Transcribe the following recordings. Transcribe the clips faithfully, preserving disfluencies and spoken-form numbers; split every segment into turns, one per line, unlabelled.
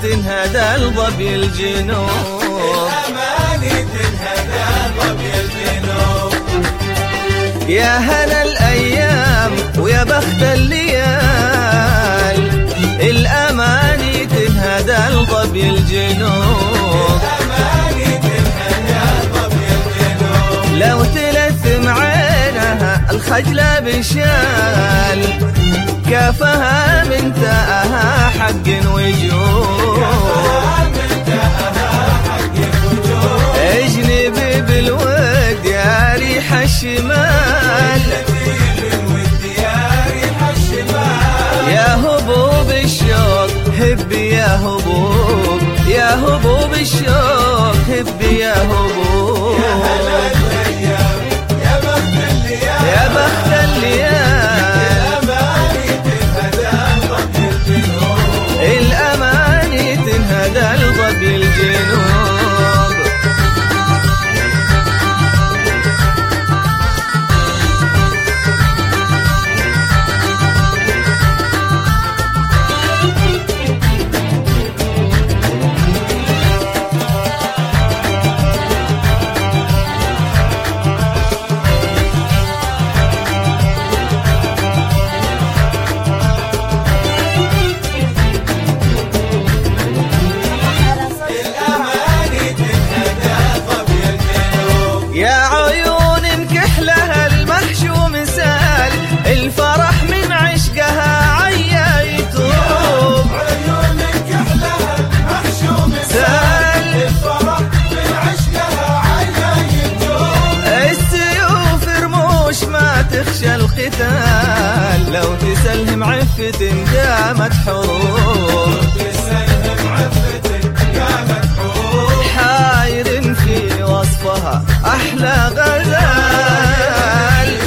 تنهدى الظبي الجنوب،
الأماني تنهدى الظبي الجنوب.
يا هلا الأيام ويا بخت الليال، الأماني تنهدى الظبي الجنوب،
الأماني تنهدى الظبي الجنوب.
لو تلثم عينها الخجلة بشال، كافها من تاها حق وجوب، اجنبي بالود يا ريح الشمال، يا هبوب الشوق هبي يا هبوب، يا هبوب الشوق هبي يا هبوب.
يا هلا الأيام يا بخت الليال،
يا بخت الليال، الأماني تنهدى الظبي الجنوب. يا عيون انكحلها المحشوم سال، الفرح من عشقها عيا يتوب،
عيون انكحلها المحشوم سال، الفرح من عشقها عيا يتوب.
السيوف رموش ما تخشى القتال، لو تسلهم عفة قامت حروب،
تسلهم عفة قامت حروب.
حاير في وصفها أحلى غزال،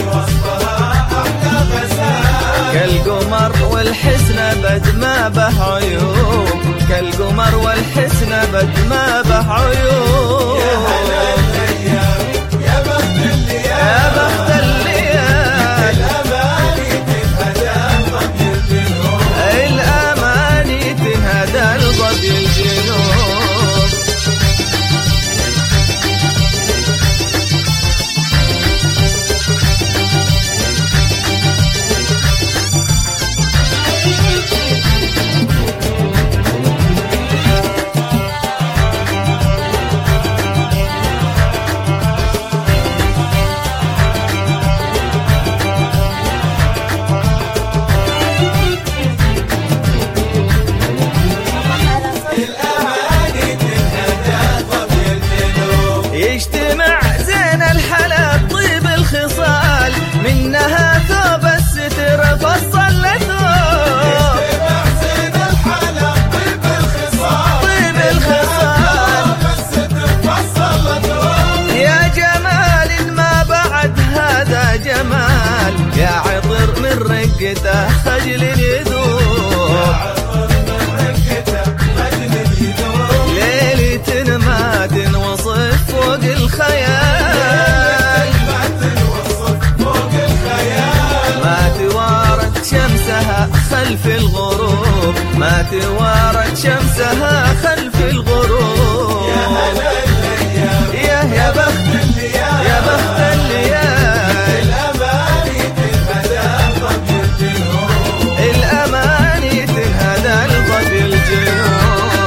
كالقمر والحسن بد ما به عيوب، كالقمر والحسن بد ما به عيوب.
يا هلا الأيام يا بخت الليال،
يا بخت الليال،
الأماني تنهدى الظبي الجنوب،
الأماني تنهدى الظبي الجنوب. يجتمع زين الحلا طيب الخصال، منها ثوب الستر فصل لثوب،
يجتمع زين الحلا طيب الخصال،
طيب الخصال
الستر فصل لثوب.
يا جمال ما بعد هذا جمال، يا عطر من رقته خجل يذوب، ليلة ما تنوصف فوق الخيال، ما توارد شمسها خلف الغروب، ما توارد شمسها خلف الغروب.
يا هلا الأيام
يا يا بخت
الليال،
يا بخت الليال،
الأماني تنهدى الظبي الجنوب،
الأماني تنهدى الظبي الجنوب.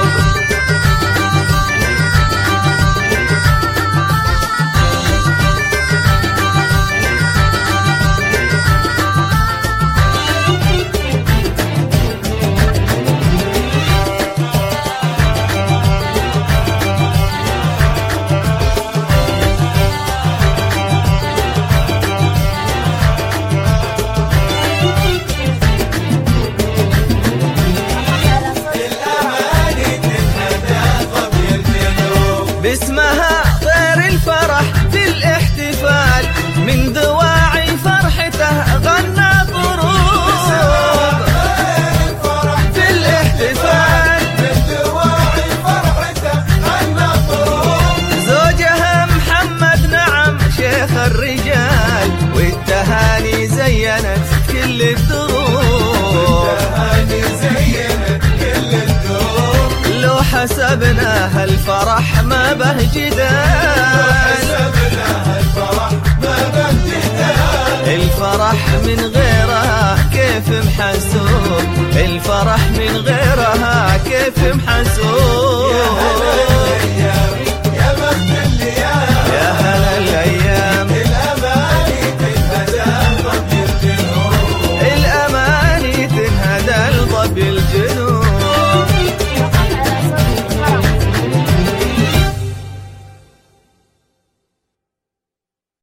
باسمها طير الفرح في الاحتفال، من دواعي فرحته غنى طروب، في الاحتفال
من دواعي فرحته غنى طروب.
زوجها محمد نعم شيخ الرجال، والتهاني زينت كل الدروب،
التهاني زينت كل الدروب.
لها الفرح ما به جدال،
الفرح ما به جدال،
الفرح من غيرها كيف محسوب، الفرح من غيرها كيف محسوب.